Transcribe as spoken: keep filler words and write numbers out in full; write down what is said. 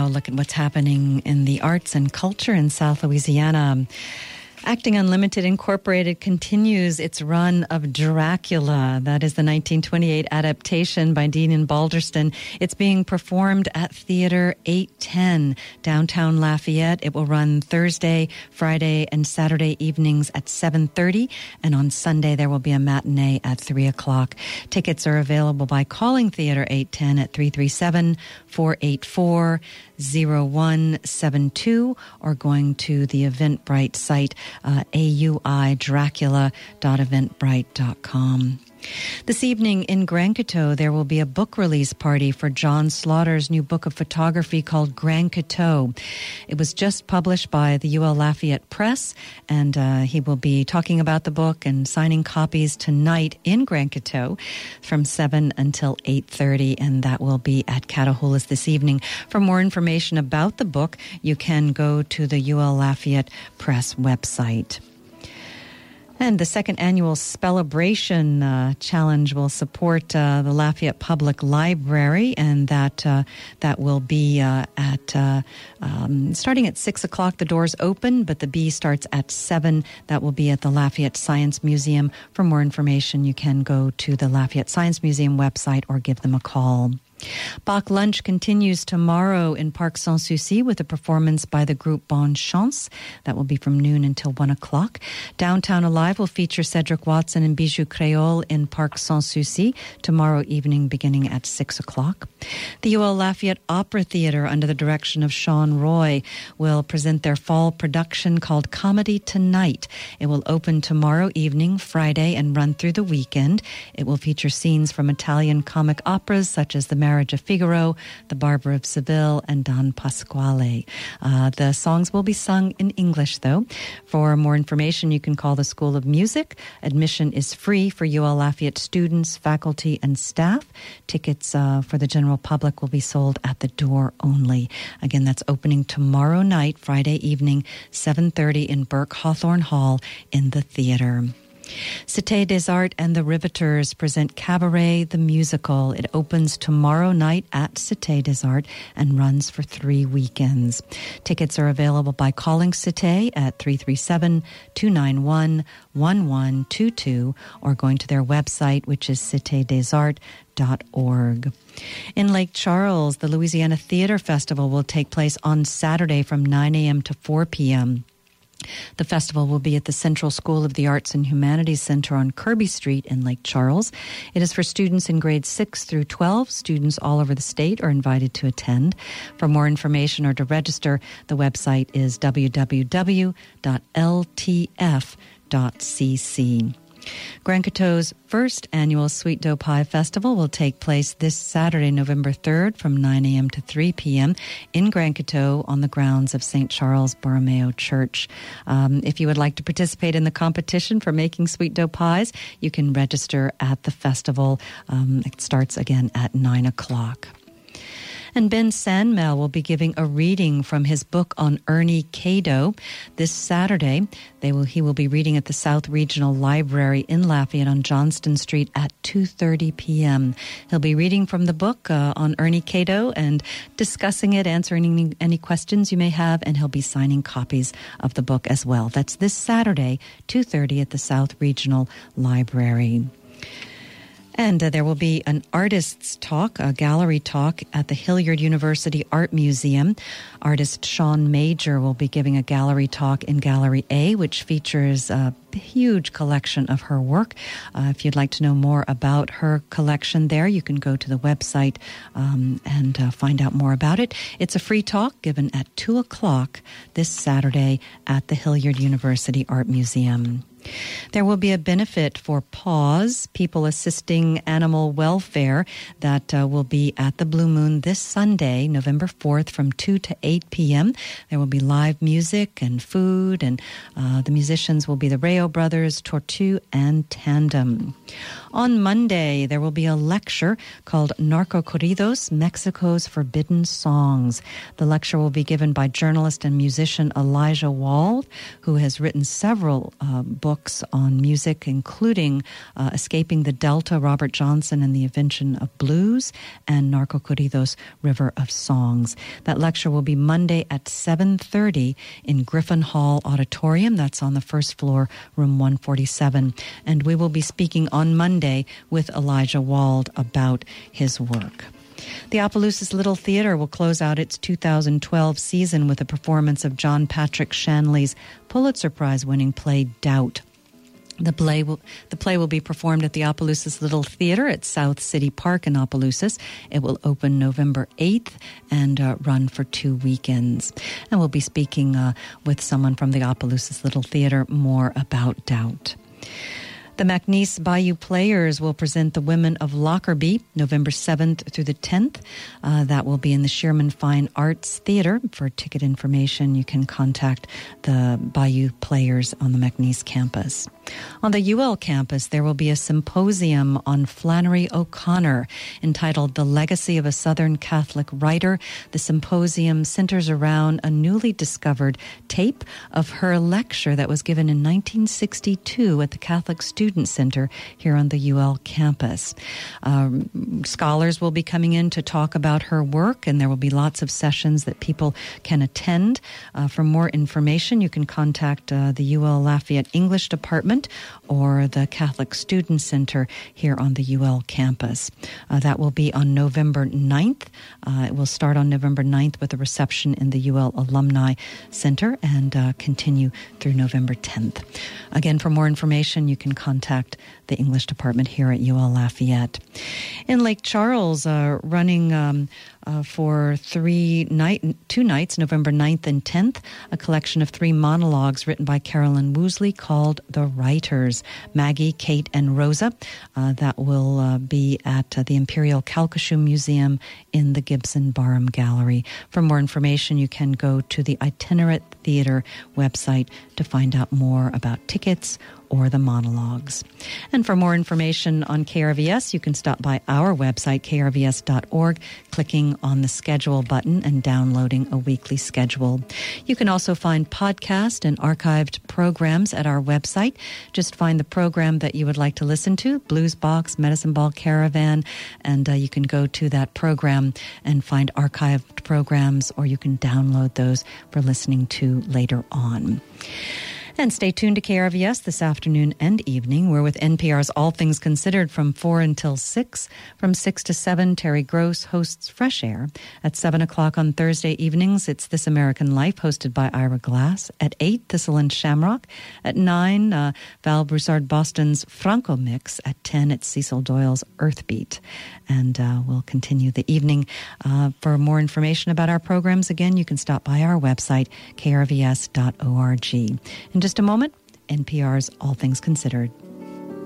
now look at what's happening in the arts and culture in South Louisiana. Acting Unlimited Incorporated continues its run of Dracula. That is the nineteen twenty-eight adaptation by Dean and Balderston. It's being performed at Theater eight ten, downtown Lafayette. It will run Thursday, Friday, and Saturday evenings at seven thirty, and on Sunday there will be a matinee at three o'clock. Tickets are available by calling Theater eight ten at three three seven, four eight four, zero one seven two or going to the Eventbrite site, uh, A U I dracula dot eventbrite dot com. This evening in Grand Coteau, there will be a book release party for John Slaughter's new book of photography called Grand Coteau. It was just published by the U L Lafayette Press, and uh, he will be talking about the book and signing copies tonight in Grand Coteau from seven until eight thirty, and that will be at Catahoula's this evening. For more information about the book, you can go to the U L Lafayette Press website. And the second annual Spellabration uh, Challenge will support uh, the Lafayette Public Library, and that uh, that will be uh, at uh, um, starting at six o'clock. The doors open, but the B starts at seven. That will be at the Lafayette Science Museum. For more information, you can go to the Lafayette Science Museum website or give them a call. Bach Lunch continues tomorrow in Parc Sans Souci with a performance by the group Bonne Chance. That will be from noon until one o'clock. Downtown Alive will feature Cedric Watson and Bijou Creole in Parc Sans Souci tomorrow evening beginning at six o'clock. The U L Lafayette Opera Theater, under the direction of Sean Roy, will present their fall production called Comedy Tonight. It will open tomorrow evening, Friday, and run through the weekend. It will feature scenes from Italian comic operas such as The Marriage of Figaro, The Barber of Seville, and Don Pasquale. Uh, the songs will be sung in English, though. For more information, you can call the School of Music. Admission is free for U L Lafayette students, faculty, and staff. Tickets uh, for the general public will be sold at the door only. Again, that's opening tomorrow night, Friday evening, seven thirty in Burke Hawthorne Hall in the theater. Cité des Arts and the Riveters present Cabaret the Musical. It opens tomorrow night at Cité des Arts and runs for three weekends. Tickets are available by calling Cité at three three seven, two nine one, one one two two or going to their website, which is cité des arts dot org. In Lake Charles, the Louisiana Theater Festival will take place on Saturday from nine a.m. to four p.m. The festival will be at the Central School of the Arts and Humanities Center on Kirby Street in Lake Charles. It is for students in grades six through twelve. Students all over the state are invited to attend. For more information or to register, the website is w w w dot l t f dot c c. Grand Coteau's first annual Sweet Dough Pie Festival will take place this Saturday, November third from nine a.m. to three p.m. in Grand Coteau on the grounds of Saint Charles Borromeo Church. Um, if you would like to participate in the competition for making sweet dough pies, you can register at the festival. Um, it starts again at nine o'clock. And Ben Sandmel will be giving a reading from his book on Ernie Cato this Saturday. They will, he will be reading at the South Regional Library in Lafayette on Johnston Street at two thirty p.m. He'll be reading from the book uh, on Ernie Cato and discussing it, answering any, any questions you may have, and he'll be signing copies of the book as well. That's this Saturday, two thirty at the South Regional Library. And uh, there will be an artist's talk, a gallery talk at the Hilliard University Art Museum. Artist Sean Major will be giving a gallery talk in Gallery A, which features a huge collection of her work. Uh, if you'd like to know more about her collection there, you can go to the website um, and uh, find out more about it. It's a free talk given at two o'clock this Saturday at the Hilliard University Art Museum. There will be a benefit for PAWS, People Assisting Animal Welfare, that uh, will be at the Blue Moon this Sunday, November fourth, from two to eight p.m. There will be live music and food, and uh, the musicians will be the Rayo Brothers, Tortue, and Tandem. On Monday, there will be a lecture called Narco Corridos, Mexico's Forbidden Songs. The lecture will be given by journalist and musician Elijah Wald, who has written several uh, books books on music, including uh, Escaping the Delta, Robert Johnson and the Invention of Blues, and Narcocorridos, River of Songs. That lecture will be Monday at seven thirty in Griffin Hall Auditorium. That's on the first floor, room one forty-seven. And we will be speaking on Monday with Elijah Wald about his work. The Opelousas Little Theatre will close out its two thousand twelve season with a performance of John Patrick Shanley's Pulitzer Prize-winning play Doubt. The play will the play will be performed at the Opelousas Little Theatre at South City Park in Opelousas. It will open November eighth and uh, run for two weekends. And we'll be speaking uh, with someone from the Opelousas Little Theatre more about Doubt. The McNeese Bayou Players will present The Women of Lockerbie November seventh through the tenth. Uh, that will be in the Sherman Fine Arts Theatre. For ticket information, you can contact the Bayou Players on the McNeese campus. On the U L campus, there will be a symposium on Flannery O'Connor entitled The Legacy of a Southern Catholic Writer. The symposium centers around a newly discovered tape of her lecture that was given in nineteen sixty-two at the Catholic Student Center here on the U L campus. Um, scholars will be coming in to talk about her work, and there will be lots of sessions that people can attend. Uh, for more information, you can contact uh, the U L Lafayette English Department or the Catholic Student Center here on the U L campus. Uh, that will be on November ninth. Uh, it will start on November ninth with a reception in the U L Alumni Center and uh, continue through November tenth. Again, for more information, you can contact the English Department here at U L Lafayette. In Lake Charles, uh, running um, uh, for three night, two nights, November ninth and tenth, a collection of three monologues written by Carolyn Woosley called The Writers, Maggie, Kate, and Rosa. Uh, that will uh, be at uh, the Imperial Calcasieu Museum in the Gibson Barham Gallery. For more information, you can go to the Itinerant Theater website to find out more about tickets or the monologues. And for more information on K R V S, you can stop by our website, k r v s dot org, clicking on the schedule button and downloading a weekly schedule. You can also find podcast and archived programs at our website. Just find the program that you would like to listen to, Blues Box, Medicine Ball Caravan, and uh, you can go to that program and find archived programs, or you can download those for listening to later on. And stay tuned to K R V S this afternoon and evening. We're with N P R's All Things Considered from four until six. From six to seven, Terry Gross hosts Fresh Air. At seven o'clock on Thursday evenings, it's This American Life, hosted by Ira Glass. At eight, Thistle and Shamrock. At nine, uh, Val Broussard Boston's Franco Mix. At ten, it's Cecil Doyle's Earthbeat. And uh, we'll continue the evening. Uh, for more information about our programs, again, you can stop by our website, k r v s dot org. In just a moment, N P R's All Things Considered.